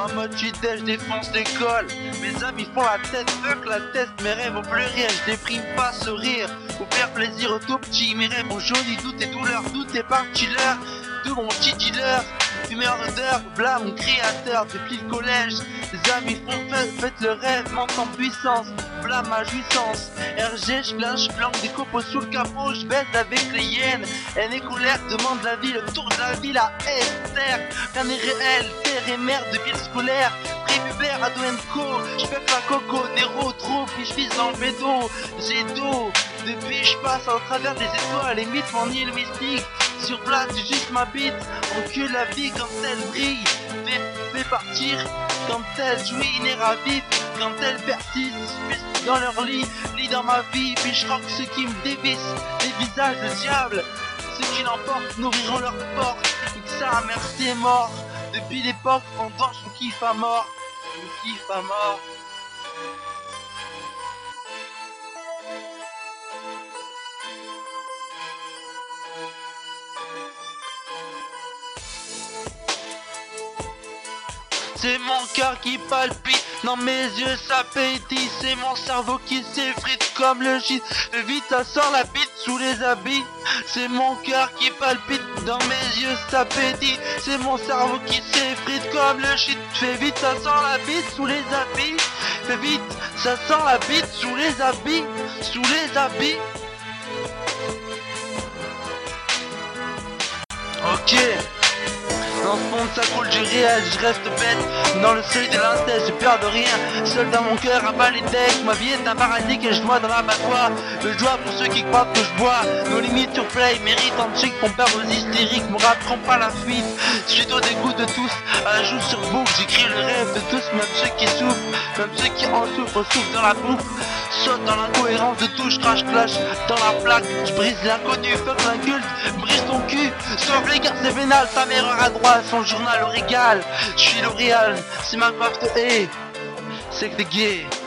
En mode je défonce l'école. Mes amis font la tête, fuck la tête. Mes rêves au pleurer, je déprime pas sourire. Pour faire plaisir aux tout petits. Mes rêves ont jauni, doute et douleur. Doute et parti l'heure. Tout mon petit dealer. Fumeur d'odeur, blâme mon créateur. Depuis le collège, les amis font faites le rêve, monte en puissance. Blâme ma jouissance. RG, je flanque des copeaux sous le capot. Je baisse avec les hyènes. Haine et colère, demande la vie, le tour de la vie, la terre. Rien n'est réel, terre et merde de ville scolaire. Prépubère, ado co, je fais la coco, Nero, trop, puis je vise dans le bédo. J'ai d'eau, depuis je passe au travers des étoiles, les mythes, mon île mystique. Sur place, j'ai juste ma bite, encule la vie quand elle brille. Fait partir quand elle jouit, n'est ravie. Quand elle persiste, dans leur lit dans ma vie. Puis je croque ceux qui me dévissent, les visages de diable. Ceux qui l'emportent nourriront leur porte. Et que ça, merci est mort. Depuis l'époque, on danse, on kiffe à mort. On kiffe à mort. C'est mon cœur qui palpite, dans mes yeux ça pétille. C'est mon cerveau qui s'effrite comme le shit. Fais vite, ça sort la bite sous les habits. C'est mon cœur qui palpite, dans mes yeux ça pétille. C'est mon cerveau qui s'effrite comme le shit. Fais vite, ça sort la bite sous les habits. Fais vite, ça sort la bite sous les habits. Sous les habits. Ok. Dans ce monde ça coule du réel, je reste bête. Dans le seuil de l'inceste, j'ai peur de rien. Seul dans mon cœur, à bas les decks. Ma vie est un paradis que je dois dans l'abattoir. Je dois pour ceux qui croient que je bois. Nos limites sur play méritent en chic. Font perdre aux hystériques, mon rap prend pas la fuite. Je suis au dégoût de tous, à la joue sur boucle. J'écris le rêve de tous, même ceux qui souffrent. Même ceux qui en souffrent dans la bouffe. Saute dans l'incohérence de touche, crash clash dans la plaque. Je brise l'inconnu, fuck l'inculte, brise ton cul. Sauve les gars, c'est vénal, ta mère à droite, son journal au régal. Je suis L'Oréal, si ma meuf te hait, c'est que t'es gay.